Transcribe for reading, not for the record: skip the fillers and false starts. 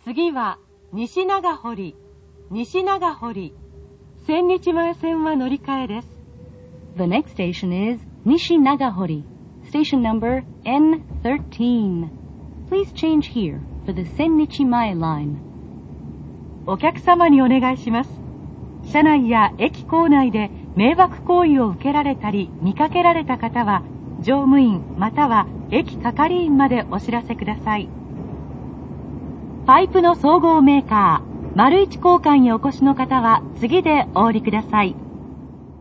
次は西長堀、西長堀。千日前線は乗り換えです。 The next station is Nishi-Nagahori, station number N13. Please change here for the Sennichi-Mae line. お客様にお願いします。車内や駅構内で迷惑行為を受けられたり見かけられた方は、乗務員または駅係員までお知らせください。パイプの総合メーカー、丸一交換にお越しの方は次でお降りください。